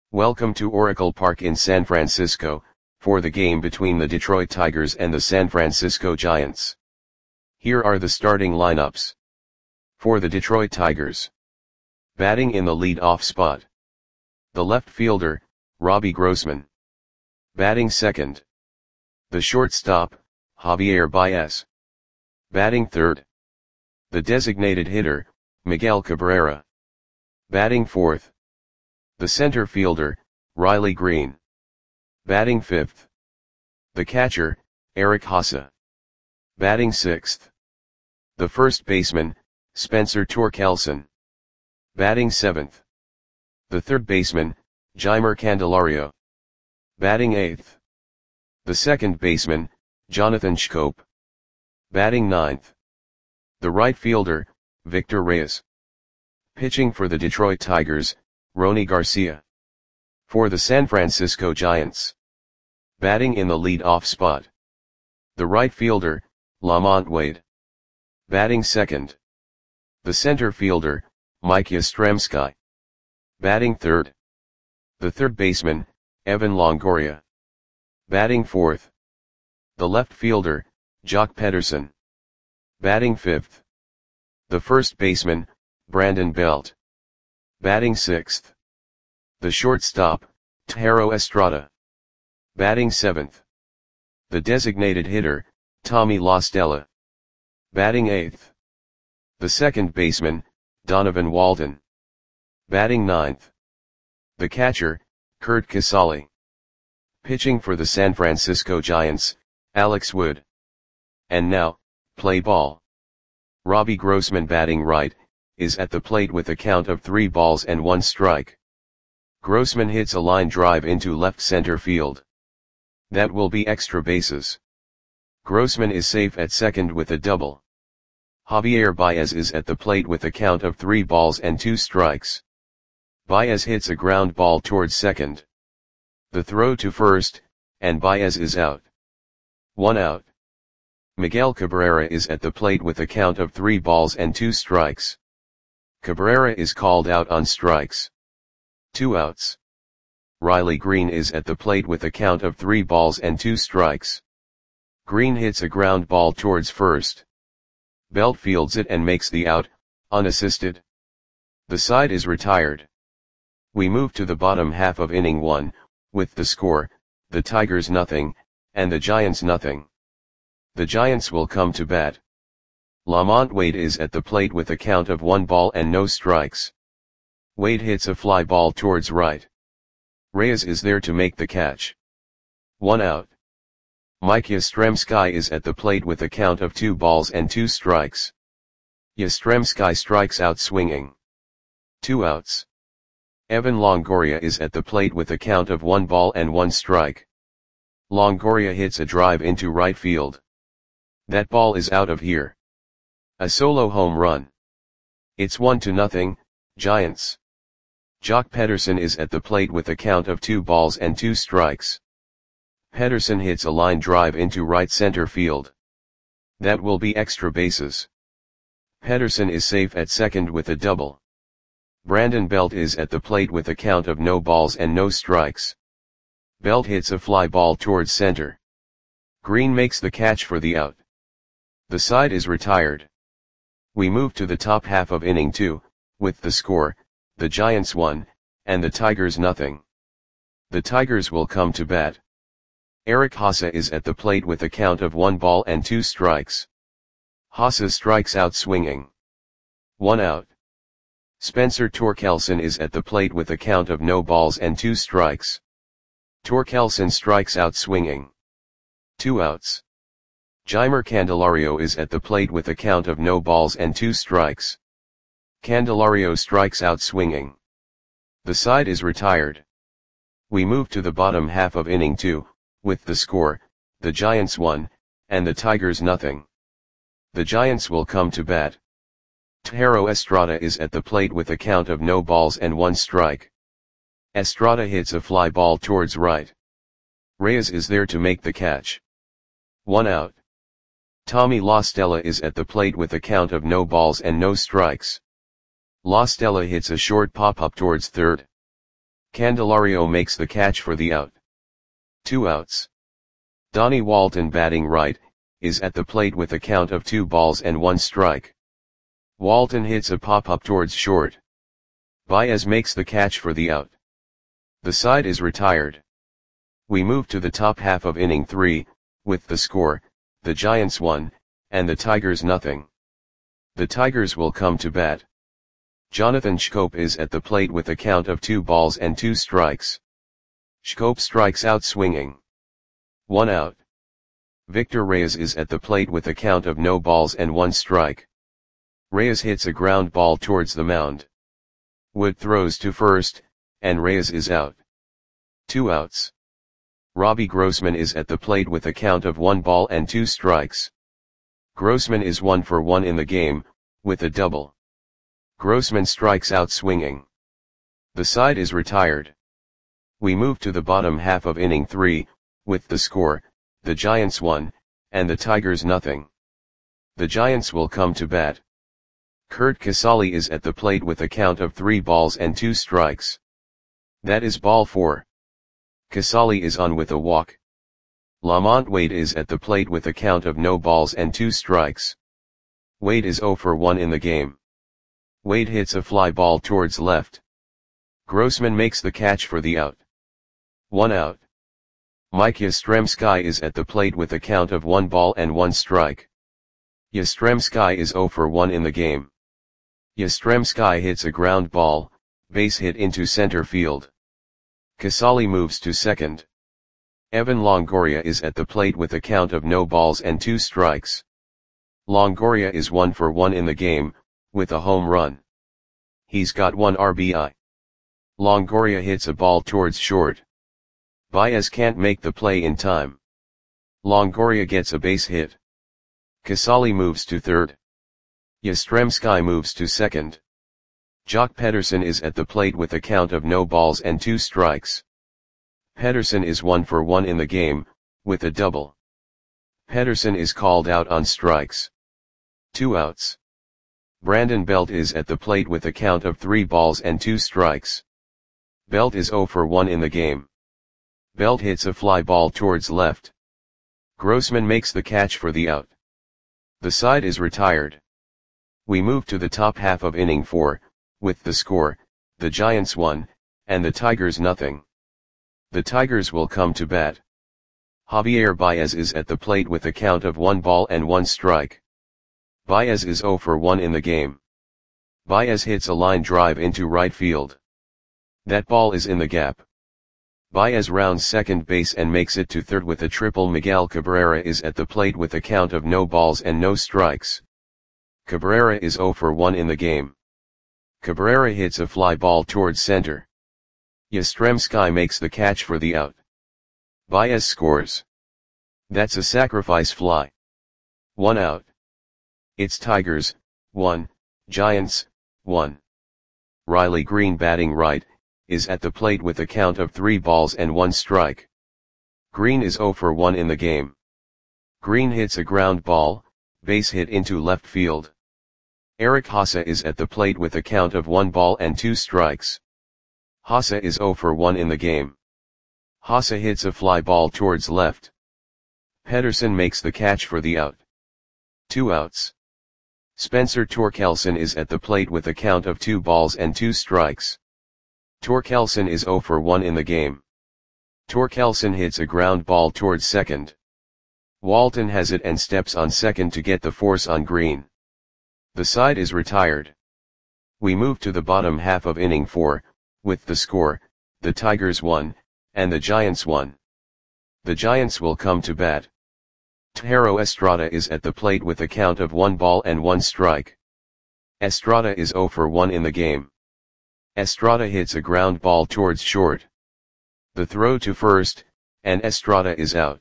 Welcome to Oracle Park in San Francisco, for the game between the Detroit Tigers and the San Francisco Giants. Here are the starting lineups. For the Detroit Tigers. Batting in the lead-off spot. The left fielder, Robbie Grossman. Batting second. The shortstop, Javier Baez. Batting third. The designated hitter, Miguel Cabrera. Batting fourth. The center fielder, Riley Green. Batting fifth. The catcher, Eric Haase. Batting sixth. The first baseman, Spencer Torkelson. Batting seventh. The third baseman, Jeimer Candelario. Batting eighth. The second baseman, Jonathan Schoop. Batting ninth. The right fielder, Victor Reyes. Pitching for the Detroit Tigers, Rony Garcia. For the San Francisco Giants. Batting in the lead-off spot. The right fielder, LaMonte Wade. Batting second. The center fielder, Mike Yastrzemski. Batting third. The third baseman, Evan Longoria. Batting fourth. The left fielder, Joc Pederson. Batting fifth. The first baseman, Brandon Belt. Batting sixth. The shortstop, Thairo Estrada. Batting seventh. The designated hitter, Tommy La Stella. Batting eighth. The second baseman, Donovan Walden. Batting ninth. The catcher, Curt Casali. Pitching for the San Francisco Giants, Alex Wood. And now, play ball. Robbie Grossman batting right, is at the plate with a count of 3 balls and 1 strike. Grossman hits a line drive into left center field. That will be extra bases. Grossman is safe at second with a double. Javier Baez is at the plate with a count of 3 balls and 2 strikes. Baez hits a ground ball towards second. The throw to first, and Baez is out. 1 out. Miguel Cabrera is at the plate with a count of 3 balls and 2 strikes. Cabrera is called out on strikes. 2 outs. Riley Green is at the plate with a count of 3 balls and 2 strikes. Green hits a ground ball towards first. Belt fields it and makes the out, unassisted. The side is retired. We move to the bottom half of inning 1, with the score, the Tigers nothing, and the Giants nothing. The Giants will come to bat. LaMonte Wade is at the plate with a count of 1 ball and no strikes. Wade hits a fly ball towards right. Reyes is there to make the catch. 1 out. Mike Yastrzemski is at the plate with a count of 2 balls and 2 strikes. Yastrzemski strikes out swinging. 2 outs. Evan Longoria is at the plate with a count of 1 ball and 1 strike. Longoria hits a drive into right field. That ball is out of here. A solo home run. It's 1-0, Giants. Joc Pederson is at the plate with a count of 2 balls and 2 strikes. Pederson hits a line drive into right center field. That will be extra bases. Pederson is safe at second with a double. Brandon Belt is at the plate with a count of no balls and no strikes. Belt hits a fly ball towards center. Green makes the catch for the out. The side is retired. We move to the top half of inning 2, with the score, the Giants 1, and the Tigers nothing. The Tigers will come to bat. Eric Haase is at the plate with a count of 1 ball and 2 strikes. Haase strikes out swinging. 1 out. Spencer Torkelson is at the plate with a count of no balls and 2 strikes. Torkelson strikes out swinging. 2 outs. Jeimer Candelario is at the plate with a count of no balls and 2 strikes. Candelario strikes out swinging. The side is retired. We move to the bottom half of inning 2, with the score, the Giants 1, and the Tigers nothing. The Giants will come to bat. Thairo Estrada is at the plate with a count of no balls and 1 strike. Estrada hits a fly ball towards right. Reyes is there to make the catch. 1 out. Tommy La Stella is at the plate with a count of no balls and no strikes. La Stella hits a short pop-up towards third. Candelario makes the catch for the out. 2 outs. Donnie Walton batting right, is at the plate with a count of 2 balls and 1 strike. Walton hits a pop-up towards short. Baez makes the catch for the out. The side is retired. We move to the top half of inning 3, with the score, the Giants 1, and the Tigers nothing. The Tigers will come to bat. Jonathan Schoop is at the plate with a count of 2 balls and 2 strikes. Schoop strikes out swinging. 1 out. Victor Reyes is at the plate with a count of no balls and 1 strike. Reyes hits a ground ball towards the mound. Wood throws to first, and Reyes is out. 2 outs. Robbie Grossman is at the plate with a count of 1 ball and 2 strikes. Grossman is 1 for 1 in the game, with a double. Grossman strikes out swinging. The side is retired. We move to the bottom half of inning 3, with the score, the Giants 1, and the Tigers nothing. The Giants will come to bat. Curt Casali is at the plate with a count of 3 balls and 2 strikes. That is ball 4. Casali is on with a walk. Lamont Wade is at the plate with a count of no balls and 2 strikes. Wade is 0 for 1 in the game. Wade hits a fly ball towards left. Grossman makes the catch for the out. 1 out. Mike Yastrzemski is at the plate with a count of 1 ball and 1 strike. Yastrzemski is 0 for 1 in the game. Yastrzemski hits a ground ball, base hit into center field. Casali moves to second. Evan Longoria is at the plate with a count of no balls and 2 strikes. Longoria is 1 for 1 in the game, with a home run. He's got 1 RBI. Longoria hits a ball towards short. Baez can't make the play in time. Longoria gets a base hit. Casali moves to third. Yastrzemski moves to second. Jock Pederson is at the plate with a count of no balls and 2 strikes. Pederson is 1 for 1 in the game, with a double. Pederson is called out on strikes. 2 outs. Brandon Belt is at the plate with a count of 3 balls and 2 strikes. Belt is 0 for 1 in the game. Belt hits a fly ball towards left. Grossman makes the catch for the out. The side is retired. We move to the top half of inning 4, with the score, the Giants 1, and the Tigers nothing. The Tigers will come to bat. Javier Baez is at the plate with a count of 1 ball and 1 strike. Baez is 0 for 1 in the game. Baez hits a line drive into right field. That ball is in the gap. Baez rounds second base and makes it to third with a triple. Miguel Cabrera is at the plate with a count of no balls and no strikes. Cabrera is 0 for 1 in the game. Cabrera hits a fly ball towards center. Yastrzemski makes the catch for the out. Baez scores. That's a sacrifice fly. 1 out. It's Tigers, 1, Giants, 1. Riley Green batting right, is at the plate with a count of 3 balls and 1 strike. Green is 0 for 1 in the game. Green hits a ground ball, base hit into left field. Eric Haase is at the plate with a count of 1 ball and 2 strikes. Haase is 0 for 1 in the game. Haase hits a fly ball towards left. Pederson makes the catch for the out. 2 outs. Spencer Torkelson is at the plate with a count of 2 balls and 2 strikes. Torkelson is 0 for 1 in the game. Torkelson hits a ground ball towards second. Walton has it and steps on second to get the force on Green. The side is retired. We move to the bottom half of inning 4, with the score, the Tigers 1, and the Giants 1. The Giants will come to bat. Thairo Estrada is at the plate with a count of 1 ball and 1 strike. Estrada is 0 for 1 in the game. Estrada hits a ground ball towards short. The throw to first, and Estrada is out.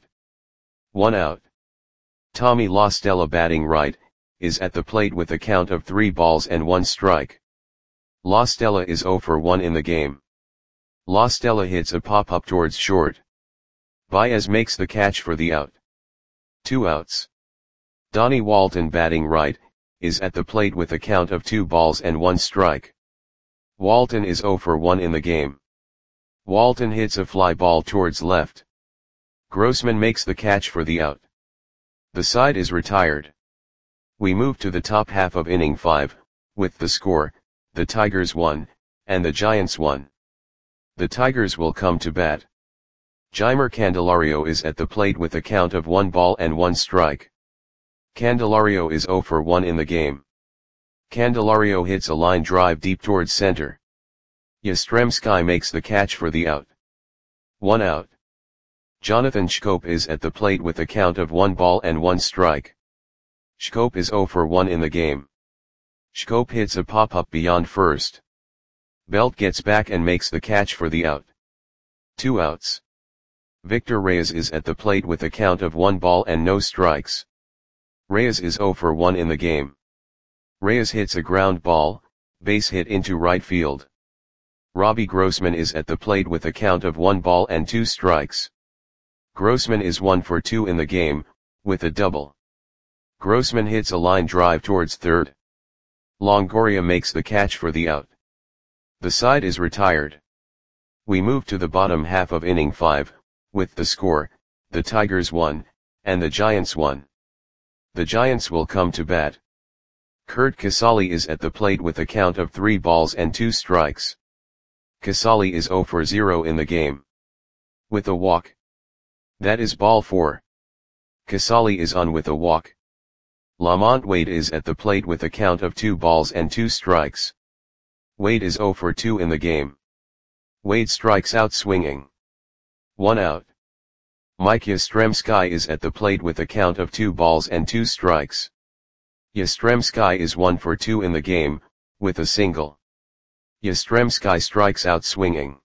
1 out. Tommy La Stella batting right, is at the plate with a count of 3 balls and 1 strike. La Stella is 0 for 1 in the game. La Stella hits a pop-up towards short. Baez makes the catch for the out. 2 outs. Donnie Walton batting right, is at the plate with a count of 2 balls and 1 strike. Walton is 0 for 1 in the game. Walton hits a fly ball towards left. Grossman makes the catch for the out. The side is retired. We move to the top half of inning 5, with the score, the Tigers 1, and the Giants 1. The Tigers will come to bat. Jeimer Candelario is at the plate with a count of 1 ball and 1 strike. Candelario is 0 for 1 in the game. Candelario hits a line drive deep towards center. Yastrzemski makes the catch for the out. 1 out. Jonathan Schoop is at the plate with a count of 1 ball and 1 strike. Schoop is 0 for 1 in the game. Schoop hits a pop-up beyond first. Belt gets back and makes the catch for the out. 2 outs. Victor Reyes is at the plate with a count of 1 ball and no strikes. Reyes is 0 for 1 in the game. Reyes hits a ground ball, base hit into right field. Robbie Grossman is at the plate with a count of 1 ball and 2 strikes. Grossman is 1 for 2 in the game, with a double. Grossman hits a line drive towards third. Longoria makes the catch for the out. The side is retired. We move to the bottom half of inning 5, with the score, the Tigers 1, and the Giants 1. The Giants will come to bat. Curt Casali is at the plate with a count of 3 balls and 2 strikes. Casali is 0 for 0 in the game. With a walk. That is ball 4. Casali is on with a walk. Lamont Wade is at the plate with a count of 2 balls and 2 strikes. Wade is 0 for 2 in the game. Wade strikes out swinging. 1 out. Mike Yastrzemski is at the plate with a count of 2 balls and 2 strikes. Yastrzemski is 1 for 2 in the game, with a single. Yastrzemski strikes out swinging.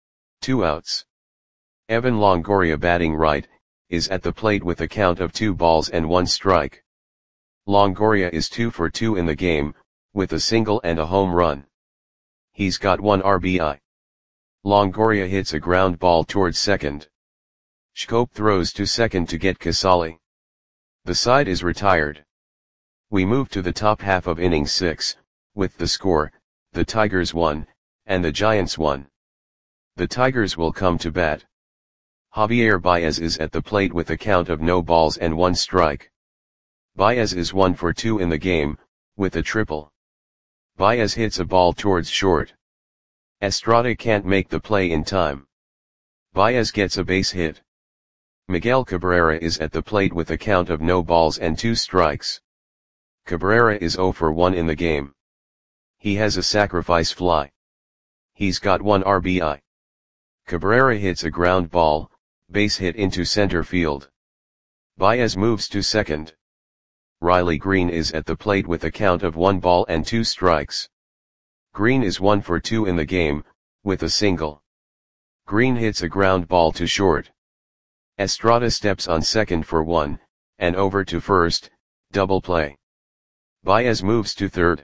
2 outs. Evan Longoria, batting right, is at the plate with a count of 2 balls and 1 strike. Longoria is 2 for 2 in the game, with a single and a home run. He's got 1 RBI. Longoria hits a ground ball towards second. Schoop throws to second to get Casali. The side is retired. We move to the top half of inning 6, with the score, the Tigers 1, and the Giants 1. The Tigers will come to bat. Javier Baez is at the plate with a count of no balls and 1 strike. Baez is 1 for 2 in the game, with a triple. Baez hits a ball towards short. Estrada can't make the play in time. Baez gets a base hit. Miguel Cabrera is at the plate with a count of no balls and 2 strikes. Cabrera is 0 for 1 in the game. He has a sacrifice fly. He's got 1 RBI. Cabrera hits a ground ball, base hit into center field. Baez moves to second. Riley Green is at the plate with a count of 1 ball and 2 strikes. Green is 1 for 2 in the game, with a single. Green hits a ground ball to short. Estrada steps on second for 1, and over to first, double play. Baez moves to third.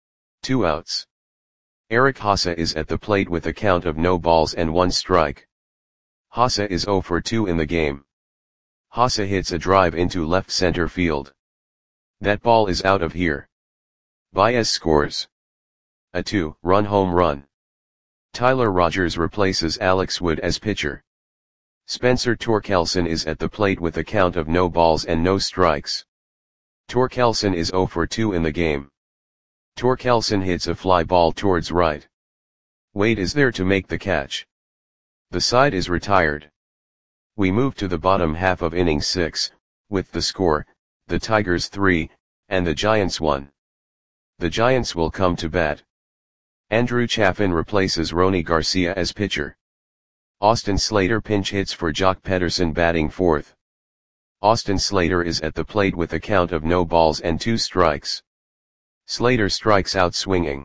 2 outs. Eric Haase is at the plate with a count of no balls and 1 strike. Haase is 0 for 2 in the game. Haase hits a drive into left center field. That ball is out of here. Baez scores a 2-run home run. Tyler Rogers replaces Alex Wood as pitcher. Spencer Torkelson is at the plate with a count of no balls and no strikes. Torkelson is 0 for 2 in the game. Torkelson hits a fly ball towards right. Wade is there to make the catch. The side is retired. We move to the bottom half of inning 6, with the score, the Tigers 3, and the Giants 1. The Giants will come to bat. Andrew Chafin replaces Ronny Garcia as pitcher. Austin Slater pinch hits for Jock Pederson, batting fourth. Austin Slater is at the plate with a count of no balls and 2 strikes. Slater strikes out swinging.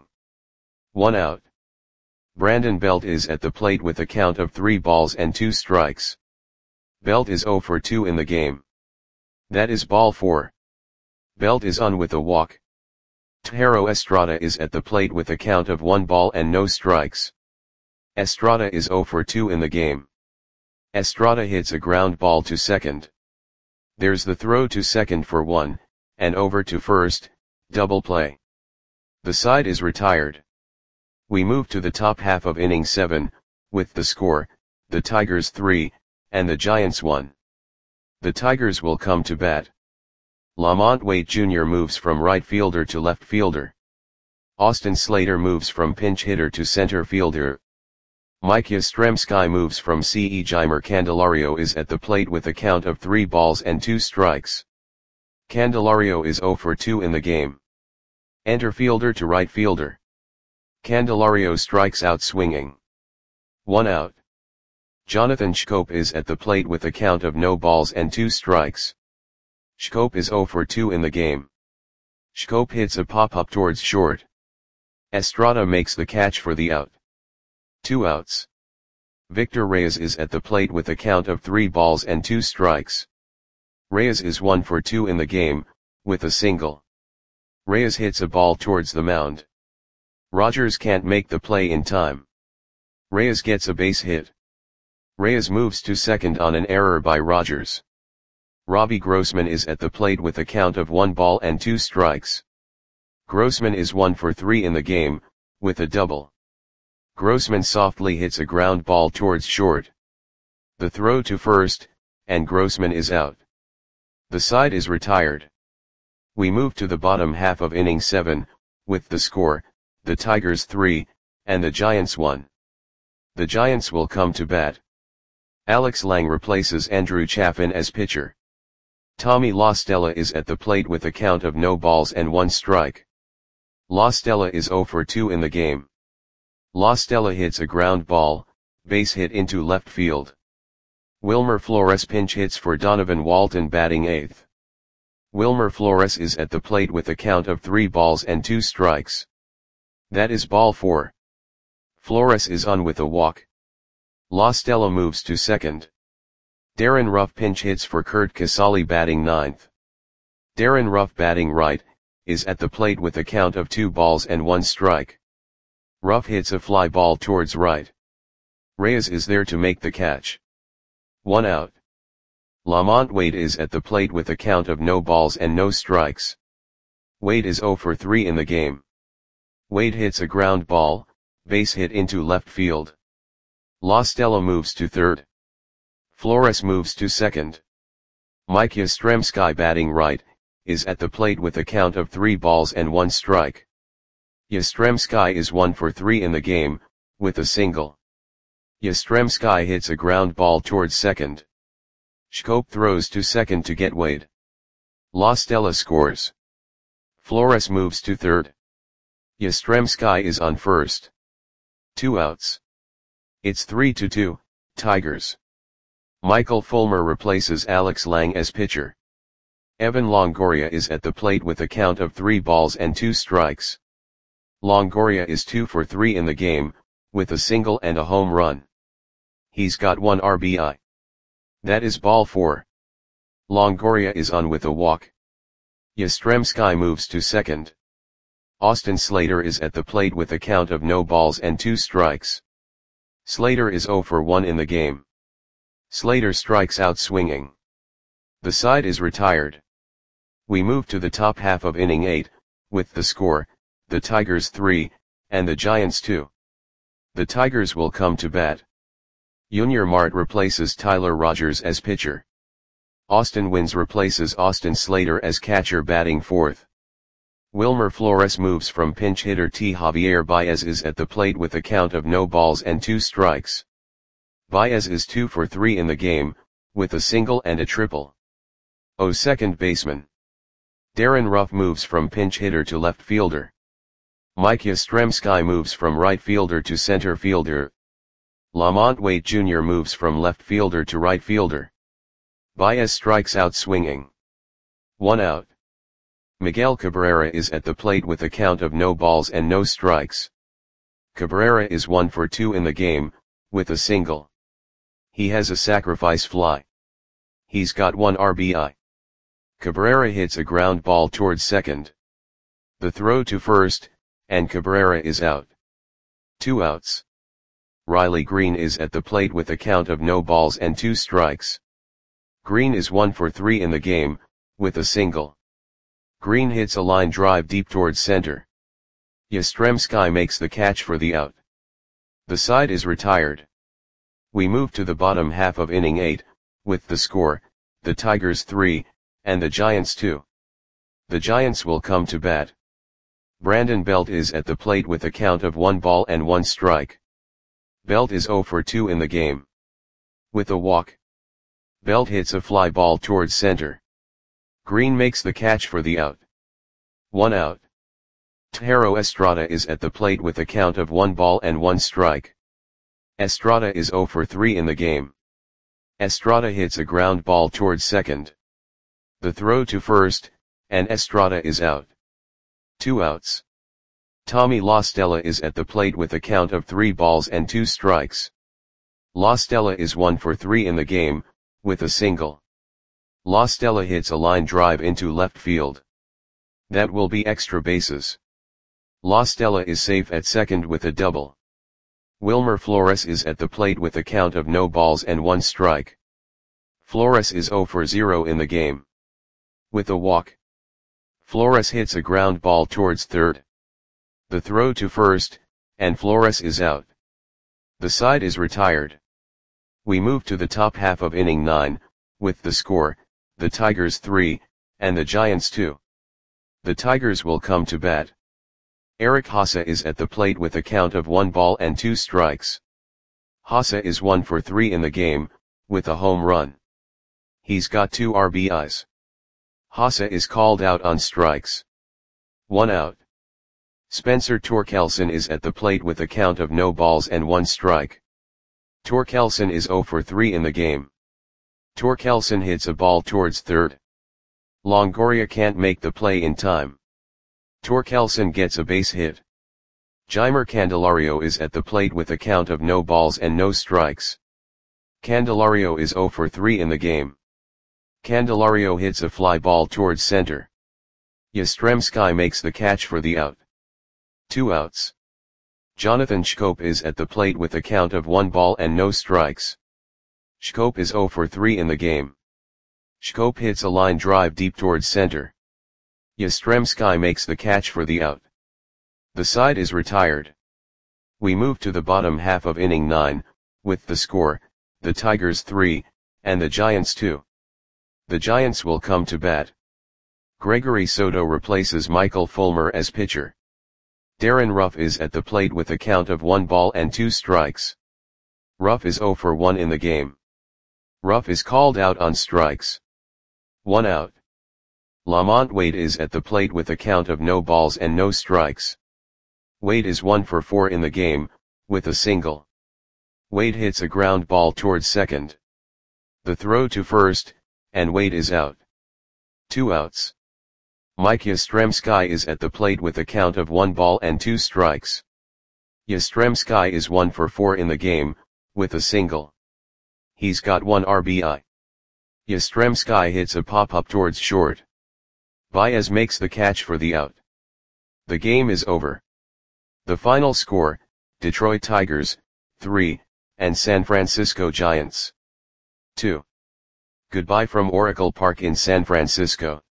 1 out. Brandon Belt is at the plate with a count of 3 balls and 2 strikes. Belt is 0 for 2 in the game. That is ball 4. Belt is on with a walk. Thairo Estrada is at the plate with a count of 1 ball and no strikes. Estrada is 0 for 2 in the game. Estrada hits a ground ball to second. There's the throw to second for 1, and over to first, double play. The side is retired. We move to the top half of inning 7, with the score, the Tigers 3, and the Giants 1. The Tigers will come to bat. Lamont Waite Jr. moves from right fielder to left fielder. Austin Slater moves from pinch hitter to center fielder. Mike Yastrzemski moves from CE. Jeimer Candelario is at the plate with a count of 3 balls and 2 strikes. Candelario is 0 for 2 in the game. Enter fielder to right fielder. Candelario strikes out swinging. 1 out. Jonathan Schoop is at the plate with a count of no balls and 2 strikes. Schoop is 0 for 2 in the game. Schoop hits a pop-up towards short. Estrada makes the catch for the out. 2 outs. Victor Reyes is at the plate with a count of 3 balls and 2 strikes. Reyes is 1 for 2 in the game, with a single. Reyes hits a ball towards the mound. Rogers can't make the play in time. Reyes gets a base hit. Reyes moves to second on an error by Rogers. Robbie Grossman is at the plate with a count of 1 ball and 2 strikes. Grossman is 1 for 3 in the game, with a double. Grossman softly hits a ground ball towards short. The throw to first, and Grossman is out. The side is retired. We move to the bottom half of inning 7, with the score, the Tigers 3, and the Giants 1. The Giants will come to bat. Alex Lang replaces Andrew Chafin as pitcher. Tommy La Stella is at the plate with a count of no balls and 1 strike. La Stella is 0 for 2 in the game. La Stella hits a ground ball, base hit into left field. Wilmer Flores pinch hits for Donovan Walton batting 8th. Wilmer Flores is at the plate with a count of 3 balls and 2 strikes. That is ball 4. Flores is on with a walk. La Stella moves to second. Darren Ruff pinch hits for Curt Casali batting 9th. Darren Ruff batting right, is at the plate with a count of 2 balls and 1 strike. Ruff hits a fly ball towards right. Reyes is there to make the catch. 1 out. Lamont Waite is at the plate with a count of no balls and no strikes. Waite is 0 for 3 in the game. Waite hits a ground ball, base hit into left field. La Stella moves to third. Flores moves to second. Mike Yastrzemski batting right, is at the plate with a count of 3 balls and 1 strike. Yastrzemski is 1 for 3 in the game, with a single. Yastrzemski hits a ground ball towards second. Schoop throws to second to get Waite. La Stella scores. Flores moves to third. Yastrzemski is on first. 2 outs. It's 3-2, Tigers. Michael Fulmer replaces Alex Lang as pitcher. Evan Longoria is at the plate with a count of 3 balls and 2 strikes. Longoria is 2 for 3 in the game, with a single and a home run. He's got 1 RBI. That is ball 4. Longoria is on with a walk. Yastrzemski moves to second. Austin Slater is at the plate with a count of no balls and 2 strikes. Slater is 0 for 1 in the game. Slater strikes out swinging. The side is retired. We move to the top half of inning 8, with the score, the Tigers 3, and the Giants 2. The Tigers will come to bat. Junior Mart replaces Tyler Rogers as pitcher. Austin Wynns replaces Austin Slater as catcher batting 4th. Wilmer Flores moves from pinch hitter to Javier Baez is at the plate with a count of no balls and 2 strikes. Baez is 2 for 3 in the game, with a single and a triple. Second baseman. Darren Ruff moves from pinch hitter to left fielder. Mike Yastrzemski moves from right fielder to center fielder. Lamont Waite Jr. moves from left fielder to right fielder. Baez strikes out swinging. 1 out. Miguel Cabrera is at the plate with a count of no balls and no strikes. Cabrera is 1 for 2 in the game, with a single. He has a sacrifice fly. He's got 1 RBI. Cabrera hits a ground ball towards second. The throw to first, and Cabrera is out. 2 outs. Riley Green is at the plate with a count of no balls and 2 strikes. Green is 1 for 3 in the game, with a single. Green hits a line drive deep towards center. Yastrzemski makes the catch for the out. The side is retired. We move to the bottom half of inning 8, with the score, the Tigers 3, and the Giants 2. The Giants will come to bat. Brandon Belt is at the plate with a count of 1 ball and 1 strike. Belt is 0 for 2 in the game. With a walk, Belt hits a fly ball towards center. Green makes the catch for the out. 1 out. Tejero Estrada is at the plate with a count of 1 ball and 1 strike. Estrada is 0 for 3 in the game. Estrada hits a ground ball towards second. The throw to first, and Estrada is out. 2 outs. Tommy La Stella is at the plate with a count of 3 balls and 2 strikes. La Stella is 1 for 3 in the game, with a single. La Stella hits a line drive into left field. That will be extra bases. La Stella is safe at second with a double. Wilmer Flores is at the plate with a count of no balls and 1 strike. Flores is 0 for 0 in the game. With a walk, Flores hits a ground ball towards third. The throw to first, and Flores is out. The side is retired. We move to the top half of inning 9, with the score, the Tigers 3, and the Giants 2. The Tigers will come to bat. Eric Haase is at the plate with a count of 1 ball and 2 strikes. Haase is 1 for 3 in the game, with a home run. He's got 2 RBIs. Haase is called out on strikes. 1 out. Spencer Torkelson is at the plate with a count of no balls and 1 strike. Torkelson is 0 for 3 in the game. Torkelson hits a ball towards third. Longoria can't make the play in time. Torkelson gets a base hit. Jeimer Candelario is at the plate with a count of no balls and no strikes. Candelario is 0 for 3 in the game. Candelario hits a fly ball towards center. Yastrzemski makes the catch for the out. 2 outs. Jonathan Schoop is at the plate with a count of 1 ball and no strikes. Schoop is 0 for 3 in the game. Schoop hits a line drive deep towards center. Yastrzemski makes the catch for the out. The side is retired. We move to the bottom half of inning 9, with the score, the Tigers 3, and the Giants 2. The Giants will come to bat. Gregory Soto replaces Michael Fulmer as pitcher. Darren Ruff is at the plate with a count of 1 ball and 2 strikes. Ruff is 0 for 1 in the game. Ruff is called out on strikes. 1 out. Lamont Wade is at the plate with a count of no balls and no strikes. Wade is 1 for 4 in the game, with a single. Wade hits a ground ball towards second. The throw to first, and Wade is out. 2 outs. Mike Yastrzemski is at the plate with a count of 1 ball and 2 strikes. Yastrzemski is 1 for 4 in the game, with a single. He's got 1 RBI. Yastrzemski hits a pop-up towards short. Baez makes the catch for the out. The game is over. The final score, Detroit Tigers, 3, and San Francisco Giants, 2. Goodbye from Oracle Park in San Francisco.